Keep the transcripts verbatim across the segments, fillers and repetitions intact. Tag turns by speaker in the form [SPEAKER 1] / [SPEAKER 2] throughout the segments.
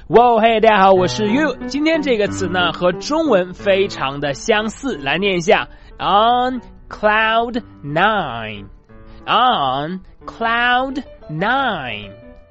[SPEAKER 1] 哇嘿，大家好，我是 You。今天这个词呢和中文非常的相似，来念一下 on cloud nine on cloud nine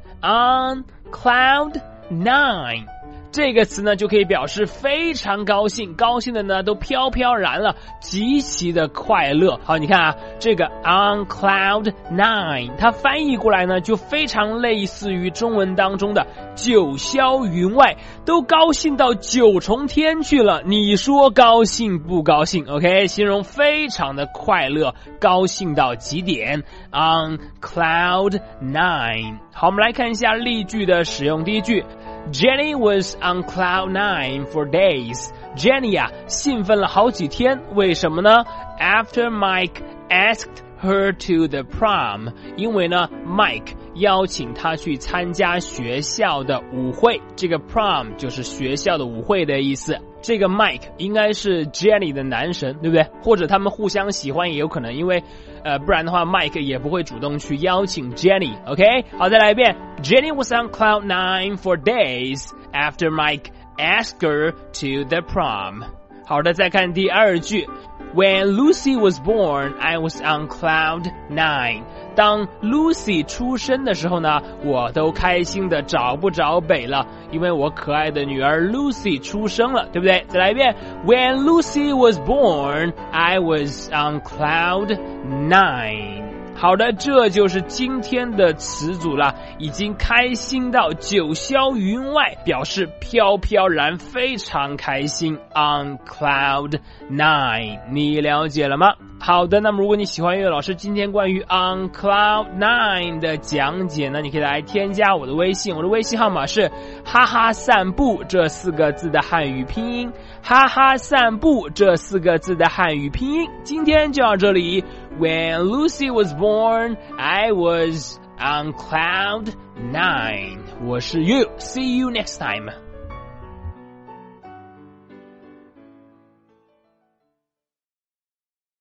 [SPEAKER 1] on cloud nine。这个词呢就可以表示非常高兴，高兴的呢都飘飘然了，极其的快乐。好，你看啊，这个 on cloud nine 它翻译过来呢就非常类似于中文当中的九霄云外，都高兴到九重天去了，你说高兴不高兴？ OK， 形容非常的快乐，高兴到极点 on cloud nine。 好，我们来看一下例句的使用。第一句Jenny was on cloud nine for days. Jenny 啊，兴奋了好几天，为什么呢？ After Mike asked her to the prom. 因为呢 Mike 邀请她去参加学校的舞会，这个 prom 就是学校的舞会的意思。这个 Mike 应该是 Jenny 的男神，对不对？或者他们互相喜欢也有可能，因为呃，不然的话 Mike 也不会主动去邀请 Jenny。 OK， 好，再来一遍。 Jenny was on cloud nine for days after Mike asked her to the prom。 好的，再看第二句。 When Lucy was born, I was on cloud nine. 当 Lucy 出生的时候呢，我都开心的找不着北了，因为我可爱的女儿 Lucy 出生了，对不对？再来一遍。 When Lucy was born, I was on cloud nine。好的，这就是今天的词组了，已经开心到九霄云外，表示飘飘然，非常开心 on cloud nine。 你了解了吗？好的，那么如果你喜欢岳老师今天关于 on cloud nine 的讲解呢，你可以来添加我的微信，我的微信号码是哈哈散步这四个字的汉语拼音，哈哈散步这四个字的汉语拼音。今天就到这里。When Lucy was born, I was on cloud nine. 我是 You. See you next time.